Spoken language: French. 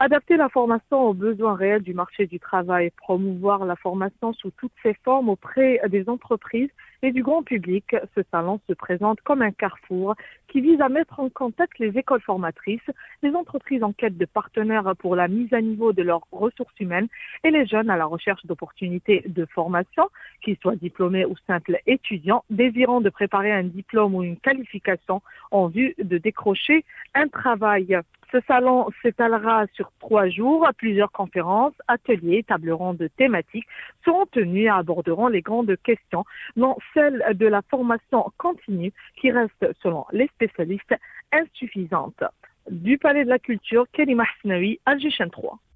Adapter la formation aux besoins réels du marché du travail, promouvoir la formation sous toutes ses formes auprès des entreprises et du grand public. Ce salon se présente comme un carrefour qui vise à mettre en contact les écoles formatrices, les entreprises en quête de partenaires pour la mise à niveau de leurs ressources humaines et les jeunes à la recherche d'opportunités de formation, qu'ils soient diplômés ou simples étudiants, désirant de préparer un diplôme ou une qualification en vue de décrocher un travail. Ce salon s'étalera sur 3 jours. Plusieurs conférences, ateliers, tables rondes thématiques seront tenues et aborderont les grandes questions, dont celle de la formation continue qui reste, selon les spécialistes, insuffisante. Du Palais de la Culture, Kelly Mahsnaoui, Alger 3.